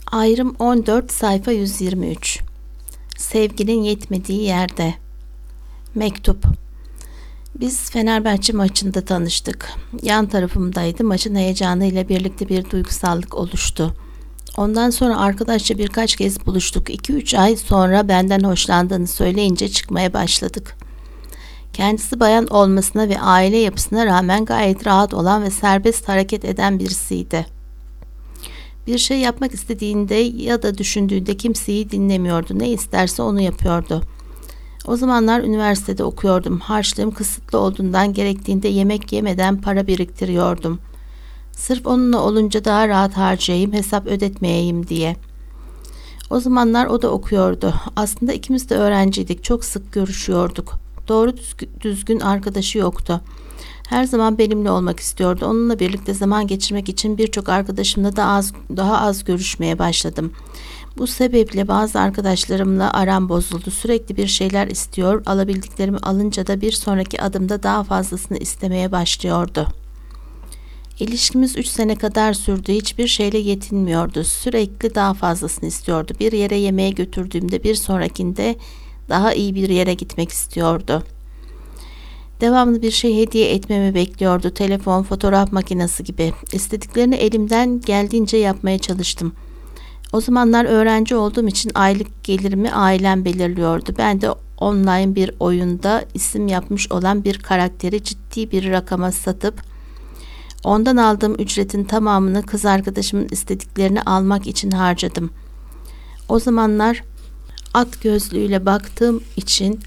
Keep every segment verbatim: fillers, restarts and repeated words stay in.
Ayrım on dört sayfa yüz yirmi üç. Sevginin yetmediği yerde. Mektup. Biz Fenerbahçe maçında tanıştık. Yan tarafımdaydı. Maçın heyecanıyla birlikte bir duygusallık oluştu. Ondan sonra arkadaşça birkaç kez buluştuk. iki üç ay sonra benden hoşlandığını söyleyince çıkmaya başladık. Kendisi bayan olmasına ve aile yapısına rağmen gayet rahat olan ve serbest hareket eden birisiydi. Bir şey yapmak istediğinde ya da düşündüğünde kimseyi dinlemiyordu. Ne isterse onu yapıyordu. O zamanlar üniversitede okuyordum. Harçlığım kısıtlı olduğundan gerektiğinde yemek yemeden para biriktiriyordum. Sırf onunla olunca daha rahat harcayayım, hesap ödetmeyeyim diye. O zamanlar o da okuyordu. Aslında ikimiz de öğrenciydik. Çok sık görüşüyorduk. Doğru düzgün arkadaşı yoktu. Her zaman benimle olmak istiyordu. Onunla birlikte zaman geçirmek için birçok arkadaşımla da az, daha az görüşmeye başladım. Bu sebeple bazı arkadaşlarımla aram bozuldu. Sürekli bir şeyler istiyor, alabildiklerimi alınca da bir sonraki adımda daha fazlasını istemeye başlıyordu. İlişkimiz üç sene kadar sürdü. Hiçbir şeyle yetinmiyordu. Sürekli daha fazlasını istiyordu. Bir yere yemeğe götürdüğümde bir sonrakinde daha iyi bir yere gitmek istiyordu. Devamlı bir şey hediye etmemi bekliyordu. Telefon, fotoğraf makinesi gibi. İstediklerini elimden geldiğince yapmaya çalıştım. O zamanlar öğrenci olduğum için aylık gelirimi ailem belirliyordu. Ben de online bir oyunda isim yapmış olan bir karakteri ciddi bir rakama satıp ondan aldığım ücretin tamamını kız arkadaşımın istediklerini almak için harcadım. O zamanlar at gözlüğüyle baktığım için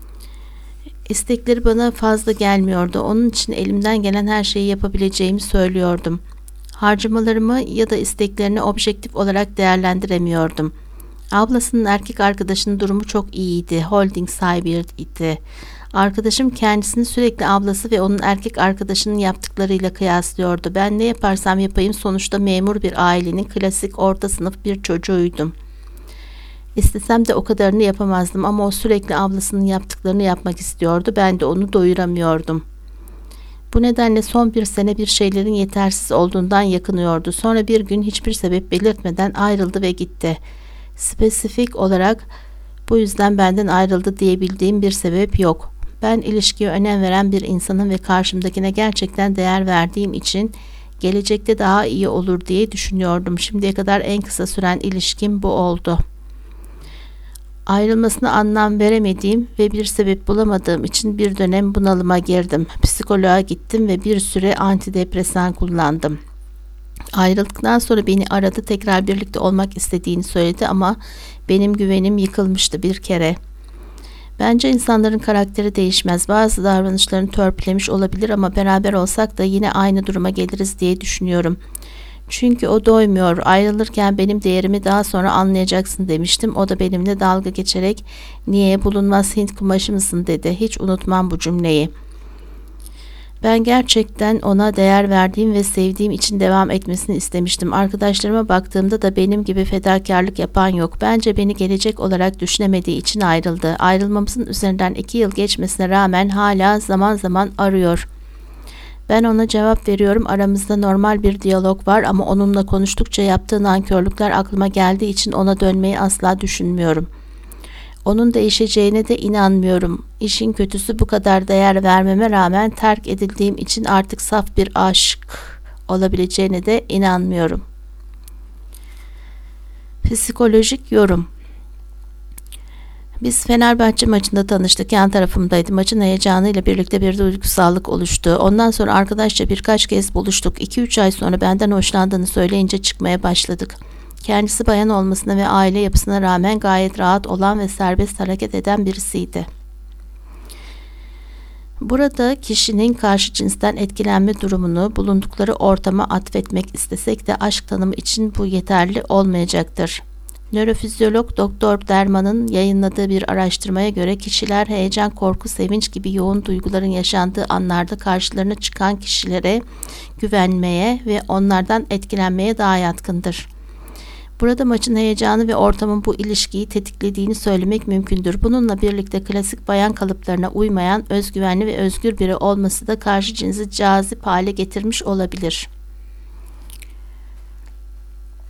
istekleri bana fazla gelmiyordu. Onun için elimden gelen her şeyi yapabileceğimi söylüyordum. Harcamalarımı ya da isteklerini objektif olarak değerlendiremiyordum. Ablasının erkek arkadaşının durumu çok iyiydi. Holding sahibiydi. Arkadaşım kendisini sürekli ablası ve onun erkek arkadaşının yaptıklarıyla kıyaslıyordu. Ben ne yaparsam yapayım sonuçta memur bir ailenin klasik orta sınıf bir çocuğuydum. İstesem de o kadarını yapamazdım ama o sürekli ablasının yaptıklarını yapmak istiyordu. Ben de onu doyuramıyordum. Bu nedenle son bir sene bir şeylerin yetersiz olduğundan yakınıyordu. Sonra bir gün hiçbir sebep belirtmeden ayrıldı ve gitti. Spesifik olarak bu yüzden benden ayrıldı diyebildiğim bir sebep yok. Ben ilişkiye önem veren bir insanım ve karşımdakine gerçekten değer verdiğim için gelecekte daha iyi olur diye düşünüyordum. Şimdiye kadar en kısa süren ilişkim bu oldu. Ayrılmasına anlam veremediğim ve bir sebep bulamadığım için bir dönem bunalıma girdim. Psikoloğa gittim ve bir süre antidepresan kullandım. Ayrıldıktan sonra beni aradı, tekrar birlikte olmak istediğini söyledi ama benim güvenim yıkılmıştı bir kere. Bence insanların karakteri değişmez. Bazı davranışlarını törpülemiş olabilir ama beraber olsak da yine aynı duruma geliriz diye düşünüyorum. Çünkü o doymuyor. Ayrılırken benim değerimi daha sonra anlayacaksın demiştim. O da benimle dalga geçerek niye bulunmaz Hint kumaşı mısın dedi. Hiç unutmam bu cümleyi. Ben gerçekten ona değer verdiğim ve sevdiğim için devam etmesini istemiştim. Arkadaşlarıma baktığımda da benim gibi fedakarlık yapan yok. Bence beni gelecek olarak düşünemediği için ayrıldı. Ayrılmamızın üzerinden iki yıl geçmesine rağmen hala zaman zaman arıyor. Ben ona cevap veriyorum. Aramızda normal bir diyalog var ama onunla konuştukça yaptığı nankörlükler aklıma geldiği için ona dönmeyi asla düşünmüyorum. Onun değişeceğine de inanmıyorum. İşin kötüsü bu kadar değer vermeme rağmen terk edildiğim için artık saf bir aşk olabileceğine de inanmıyorum. Psikolojik yorum. Biz Fenerbahçe maçında tanıştık. Yan tarafımdaydı. Maçın heyecanıyla birlikte bir duygusallık oluştu. Ondan sonra arkadaşça birkaç kez buluştuk. iki üç ay sonra benden hoşlandığını söyleyince çıkmaya başladık. Kendisi bayan olmasına ve aile yapısına rağmen gayet rahat olan ve serbest hareket eden birisiydi. Burada kişinin karşı cinsten etkilenme durumunu bulundukları ortama atfetmek istesek de aşk tanımı için bu yeterli olmayacaktır. Nörofizyolog Doktor Derman'ın yayınladığı bir araştırmaya göre kişiler heyecan, korku, sevinç gibi yoğun duyguların yaşandığı anlarda karşılarına çıkan kişilere güvenmeye ve onlardan etkilenmeye daha yatkındır. Burada maçın heyecanı ve ortamın bu ilişkiyi tetiklediğini söylemek mümkündür. Bununla birlikte klasik bayan kalıplarına uymayan, özgüvenli ve özgür biri olması da karşı cinsi cazip hale getirmiş olabilir.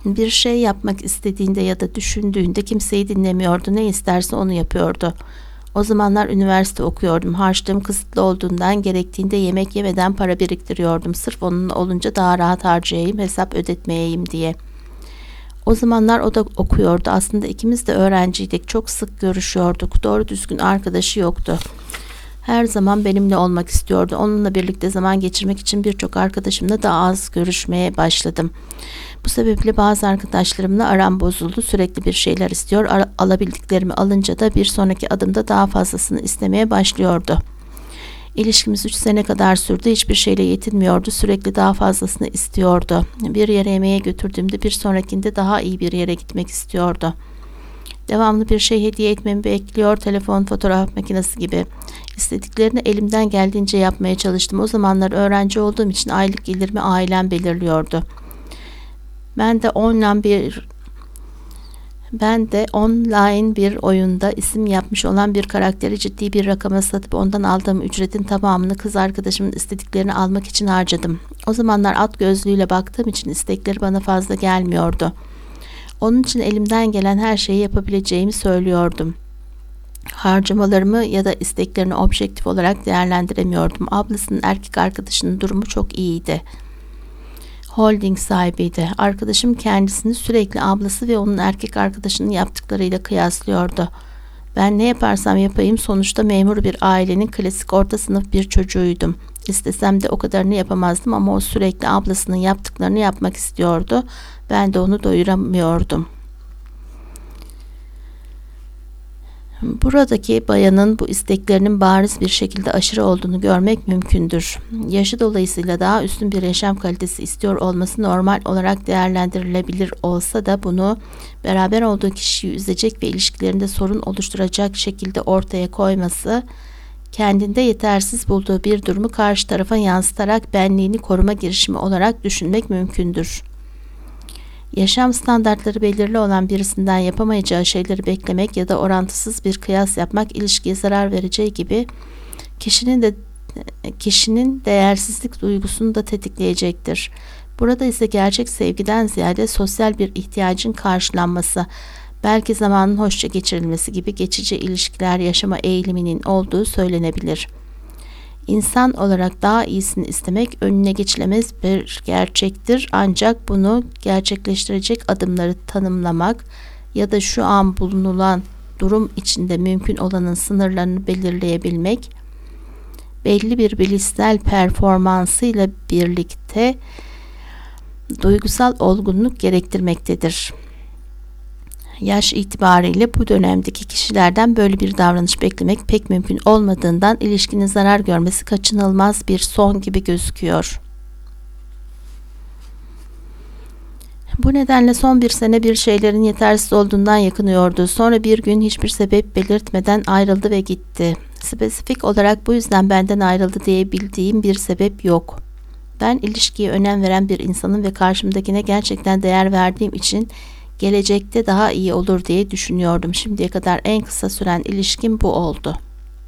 Bir şey yapmak istediğinde ya da düşündüğünde kimseyi dinlemiyordu. Ne isterse onu yapıyordu. O zamanlar üniversite okuyordum. Harçlığım kısıtlı olduğundan gerektiğinde yemek yemeden para biriktiriyordum. Sırf onunla olunca daha rahat harcayayım, hesap ödetmeyeyim diye. O zamanlar o da okuyordu. Aslında ikimiz de öğrenciydik. Çok sık görüşüyorduk. Doğru düzgün arkadaşı yoktu. Her zaman benimle olmak istiyordu. Onunla birlikte zaman geçirmek için birçok arkadaşımla daha az görüşmeye başladım. Bu sebeple bazı arkadaşlarımla aram bozuldu. Sürekli bir şeyler istiyor. Alabildiklerimi alınca da bir sonraki adımda daha fazlasını istemeye başlıyordu. İlişkimiz üç sene kadar sürdü. Hiçbir şeyle yetinmiyordu. Sürekli daha fazlasını istiyordu. Bir yere yemeğe götürdüğümde bir sonrakinde daha iyi bir yere gitmek istiyordu. Devamlı bir şey hediye etmemi bekliyor. Telefon, fotoğraf makinesi gibi. İstediklerini elimden geldiğince yapmaya çalıştım. O zamanlar öğrenci olduğum için aylık gelirimi ailem belirliyordu. Ben de online bir ben de online bir oyunda isim yapmış olan bir karakteri ciddi bir rakama satıp ondan aldığım ücretin tamamını kız arkadaşımın istediklerini almak için harcadım. O zamanlar at gözlüğüyle baktığım için istekleri bana fazla gelmiyordu. Onun için elimden gelen her şeyi yapabileceğimi söylüyordum. Harcamalarımı ya da isteklerini objektif olarak değerlendiremiyordum. Ablasının erkek arkadaşının durumu çok iyiydi. Holding sahibiydi. Arkadaşım kendisini sürekli ablası ve onun erkek arkadaşının yaptıklarıyla kıyaslıyordu. Ben ne yaparsam yapayım sonuçta memur bir ailenin klasik orta sınıf bir çocuğuydum. İstesem de o kadarını yapamazdım ama o sürekli ablasının yaptıklarını yapmak istiyordu. Ben de onu doyuramıyordum. Buradaki bayanın bu isteklerinin bariz bir şekilde aşırı olduğunu görmek mümkündür. Yaşı dolayısıyla daha üstün bir yaşam kalitesi istiyor olması normal olarak değerlendirilebilir olsa da bunu beraber olduğu kişiyi üzecek ve ilişkilerinde sorun oluşturacak şekilde ortaya koyması, kendinde yetersiz bulduğu bir durumu karşı tarafa yansıtarak benliğini koruma girişimi olarak düşünmek mümkündür. Yaşam standartları belirli olan birisinden yapamayacağı şeyleri beklemek ya da orantısız bir kıyas yapmak ilişkiye zarar vereceği gibi kişinin de kişinin değersizlik duygusunu da tetikleyecektir. Burada ise gerçek sevgiden ziyade sosyal bir ihtiyacın karşılanması, belki zamanın hoşça geçirilmesi gibi geçici ilişkiler yaşama eğiliminin olduğu söylenebilir. İnsan olarak daha iyisini istemek önüne geçilemez bir gerçektir, ancak bunu gerçekleştirecek adımları tanımlamak ya da şu an bulunulan durum içinde mümkün olanın sınırlarını belirleyebilmek, belli bir bilişsel performansıyla birlikte duygusal olgunluk gerektirmektedir. Yaş itibariyle bu dönemdeki kişilerden böyle bir davranış beklemek pek mümkün olmadığından ilişkinin zarar görmesi kaçınılmaz bir son gibi gözüküyor. Bu nedenle son bir sene bir şeylerin yetersiz olduğundan yakınıyordu. Sonra bir gün hiçbir sebep belirtmeden ayrıldı ve gitti. Spesifik olarak bu yüzden benden ayrıldı diyebildiğim bir sebep yok. Ben ilişkiye önem veren bir insanım ve karşımdakine gerçekten değer verdiğim için gelecekte daha iyi olur diye düşünüyordum. Şimdiye kadar en kısa süren ilişkim bu oldu.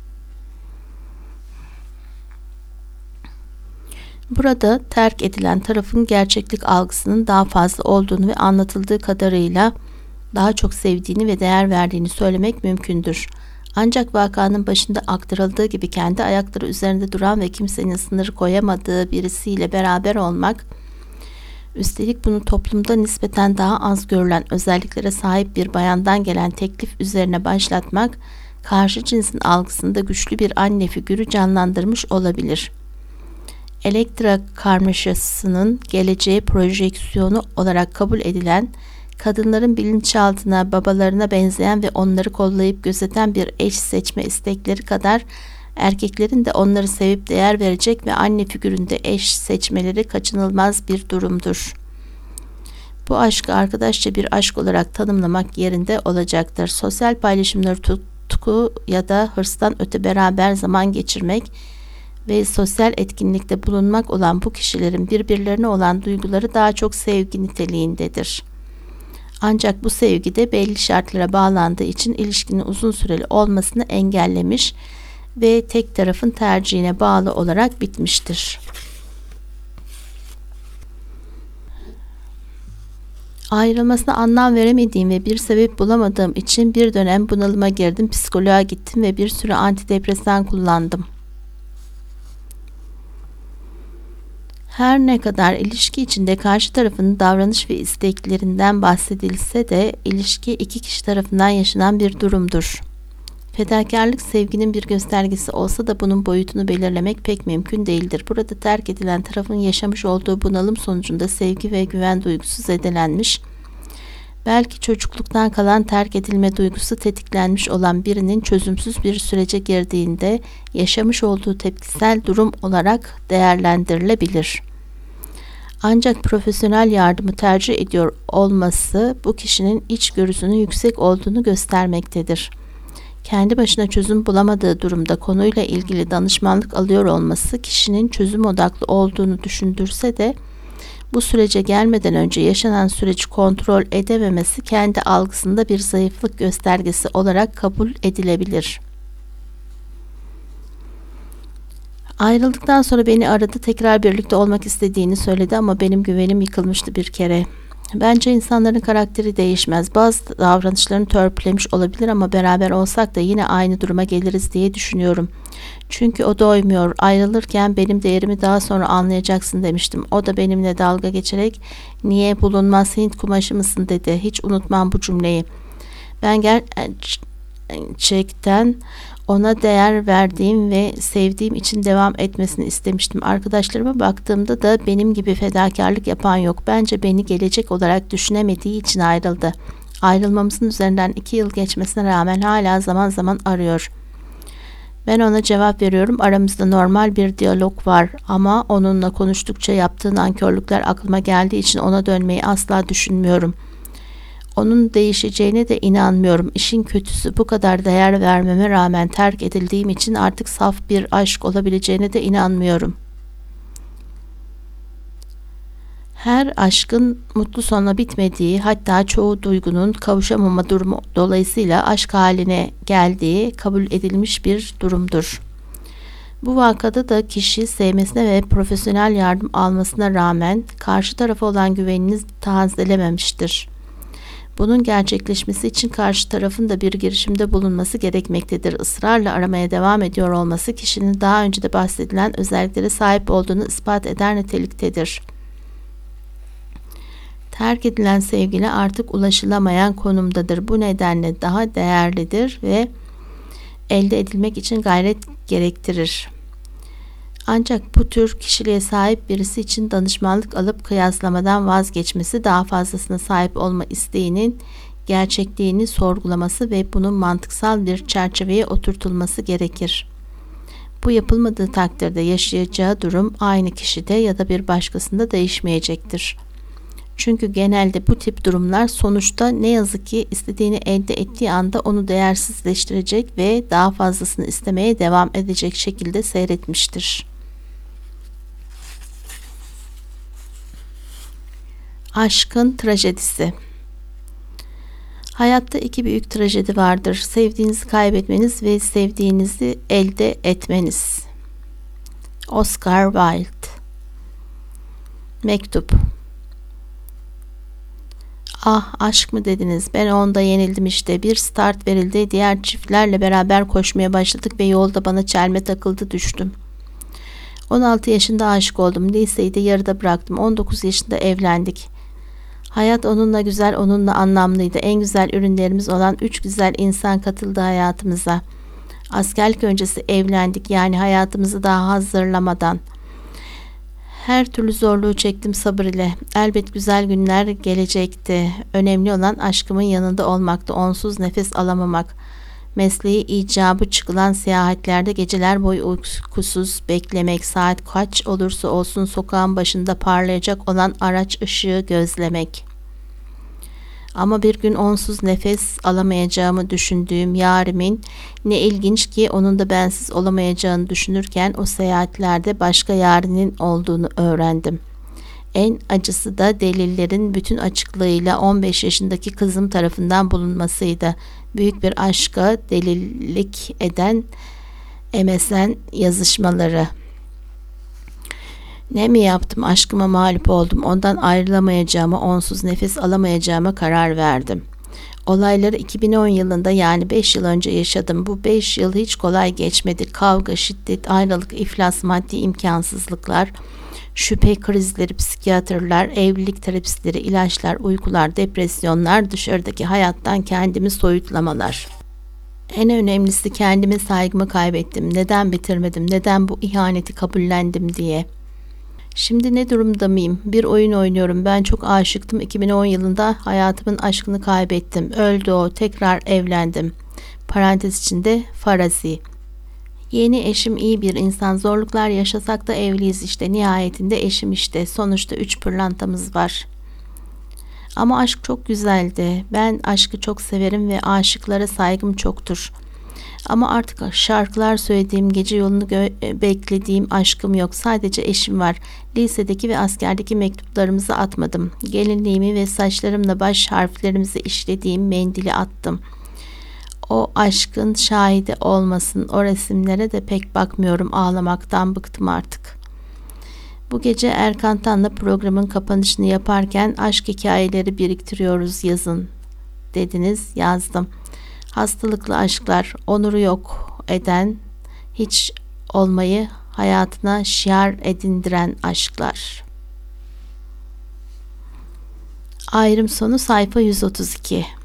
Burada terk edilen tarafın gerçeklik algısının daha fazla olduğunu ve anlatıldığı kadarıyla daha çok sevdiğini ve değer verdiğini söylemek mümkündür. Ancak vakanın başında aktarıldığı gibi kendi ayakları üzerinde duran ve kimsenin sınır koyamadığı birisiyle beraber olmak, üstelik bunu toplumda nispeten daha az görülen özelliklere sahip bir bayandan gelen teklif üzerine başlatmak, karşı cinsin algısında güçlü bir anne figürü canlandırmış olabilir. Elektra karmaşasının geleceğe projeksiyonu olarak kabul edilen, kadınların bilinçaltına babalarına benzeyen ve onları kollayıp gözeten bir eş seçme istekleri kadar, erkeklerin de onları sevip değer verecek ve anne figüründe eş seçmeleri kaçınılmaz bir durumdur. Bu aşkı arkadaşça bir aşk olarak tanımlamak yerinde olacaktır. Sosyal paylaşımları tutku ya da hırstan öte beraber zaman geçirmek ve sosyal etkinlikte bulunmak olan bu kişilerin birbirlerine olan duyguları daha çok sevgi niteliğindedir. Ancak bu sevgi de belli şartlara bağlandığı için ilişkinin uzun süreli olmasını engellemiş ve tek tarafın tercihine bağlı olarak bitmiştir. Ayrılmasına anlam veremediğim ve bir sebep bulamadığım için bir dönem bunalıma girdim, psikoloğa gittim ve bir süre antidepresan kullandım. Her ne kadar ilişki içinde karşı tarafın davranış ve isteklerinden bahsedilse de ilişki iki kişi tarafından yaşanan bir durumdur. Fedakarlık sevginin bir göstergesi olsa da bunun boyutunu belirlemek pek mümkün değildir. Burada terk edilen tarafın yaşamış olduğu bunalım sonucunda sevgi ve güven duygusu zedelenmiş, belki çocukluktan kalan terk edilme duygusu tetiklenmiş olan birinin çözümsüz bir sürece girdiğinde yaşamış olduğu tepkisel durum olarak değerlendirilebilir. Ancak profesyonel yardımı tercih ediyor olması bu kişinin içgörüsünün yüksek olduğunu göstermektedir. Kendi başına çözüm bulamadığı durumda konuyla ilgili danışmanlık alıyor olması kişinin çözüm odaklı olduğunu düşündürse de bu sürece gelmeden önce yaşanan süreci kontrol edememesi kendi algısında bir zayıflık göstergesi olarak kabul edilebilir. Ayrıldıktan sonra beni aradı, tekrar birlikte olmak istediğini söyledi ama benim güvenim yıkılmıştı bir kere. Bence insanların karakteri değişmez. Bazı davranışlarını törpülemiş olabilir ama beraber olsak da yine aynı duruma geliriz diye düşünüyorum. Çünkü o doymuyor. Ayrılırken benim değerimi daha sonra anlayacaksın demiştim. O da benimle dalga geçerek niye bulunmaz Hint kumaşı mısın dedi. Hiç unutmam bu cümleyi. Ben gerçekten ona değer verdiğim ve sevdiğim için devam etmesini istemiştim. Arkadaşlarıma baktığımda da benim gibi fedakarlık yapan yok. Bence beni gelecek olarak düşünemediği için ayrıldı. Ayrılmamızın üzerinden iki yıl geçmesine rağmen hala zaman zaman arıyor. Ben ona cevap veriyorum. Aramızda normal bir diyalog var ama onunla konuştukça yaptığı nankörlükler aklıma geldiği için ona dönmeyi asla düşünmüyorum. Onun değişeceğine de inanmıyorum. İşin kötüsü bu kadar değer vermeme rağmen terk edildiğim için artık saf bir aşk olabileceğine de inanmıyorum. Her aşkın mutlu sonla bitmediği, hatta çoğu duygunun kavuşamama durumu dolayısıyla aşk haline geldiği kabul edilmiş bir durumdur. Bu vakada da kişi sevmesine ve profesyonel yardım almasına rağmen karşı tarafa olan güvenini tazelememiştir. Bunun gerçekleşmesi için karşı tarafın da bir girişimde bulunması gerekmektedir. Israrla aramaya devam ediyor olması kişinin daha önce de bahsedilen özelliklere sahip olduğunu ispat eder niteliktedir. Terk edilen sevgili artık ulaşılamayan konumdadır. Bu nedenle daha değerlidir ve elde edilmek için gayret gerektirir. Ancak bu tür kişiliğe sahip birisi için danışmanlık alıp kıyaslamadan vazgeçmesi, daha fazlasına sahip olma isteğinin gerçekliğini sorgulaması ve bunun mantıksal bir çerçeveye oturtulması gerekir. Bu yapılmadığı takdirde yaşayacağı durum aynı kişide ya da bir başkasında değişmeyecektir. Çünkü genelde bu tip durumlar sonuçta ne yazık ki istediğini elde ettiği anda onu değersizleştirecek ve daha fazlasını istemeye devam edecek şekilde seyretmiştir. Aşkın trajedisi. Hayatta iki büyük trajedi vardır. Sevdiğinizi kaybetmeniz ve sevdiğinizi elde etmeniz. Oscar Wilde. Mektup. Ah, aşk mı dediniz? Ben onda yenildim işte. Bir start verildi. Diğer çiftlerle beraber koşmaya başladık ve yolda bana çelme takıldı, düştüm. on altı yaşında aşık oldum. Liseyi de yarıda bıraktım. on dokuz yaşında evlendik. Hayat onunla güzel, onunla anlamlıydı. En güzel ürünlerimiz olan üç güzel insan katıldı hayatımıza. Askerlik öncesi evlendik, yani hayatımızı daha hazırlamadan. Her türlü zorluğu çektim sabır ile. Elbet güzel günler gelecekti. Önemli olan aşkımın yanında olmaktı. Onsuz nefes alamamak. Mesleği icabı çıkılan seyahatlerde geceler boyu uykusuz beklemek. Saat kaç olursa olsun sokağın başında parlayacak olan araç ışığı gözlemek. Ama bir gün onsuz nefes alamayacağımı düşündüğüm yarimin, ne ilginç ki onun da bensiz olamayacağını düşünürken o seyahatlerde başka yarinin olduğunu öğrendim. En acısı da delillerin bütün açıklığıyla on beş yaşındaki kızım tarafından bulunmasıydı. Büyük bir aşka delilik eden M S N yazışmaları. Ne mi yaptım, aşkıma mağlup oldum, ondan ayrılamayacağıma, onsuz nefes alamayacağıma karar verdim. Olayları iki bin on yılında, yani beş yıl önce yaşadım. Bu beş yıl hiç kolay geçmedi. Kavga, şiddet, ayrılık, iflas, maddi imkansızlıklar, şüphe krizleri, psikiyatrlar, evlilik terapistleri, ilaçlar, uykular, depresyonlar, dışarıdaki hayattan kendimi soyutlamalar. En önemlisi, kendime saygımı kaybettim. Neden bitirmedim, neden bu ihaneti kabullendim diye. Şimdi ne durumda mıyım? Bir oyun oynuyorum. Ben çok aşıktım. iki bin on yılında hayatımın aşkını kaybettim. Öldü o. Tekrar evlendim. Parantez içinde farazi. Yeni eşim iyi bir insan. Zorluklar yaşasak da evliyiz işte. Nihayetinde eşim işte. Sonuçta üç pırlantamız var. Ama aşk çok güzeldi. Ben aşkı çok severim ve aşıklara saygım çoktur. Ama artık şarkılar söylediğim, gece yolunu gö- beklediğim aşkım yok. Sadece eşim var. Lisedeki ve askerdeki mektuplarımızı atmadım. Gelinliğimi ve saçlarımla baş harflerimizi işlediğim mendili attım. O aşkın şahidi olmasın. O resimlere de pek bakmıyorum. Ağlamaktan bıktım artık. Bu gece Erkan Tan'la programın kapanışını yaparken aşk hikayeleri biriktiriyoruz, yazın dediniz. Yazdım. Hastalıklı aşklar, onuru yok eden, hiç olmayı hayatına şiar edindiren aşklar. Ayrım sonu, sayfa yüz otuz iki.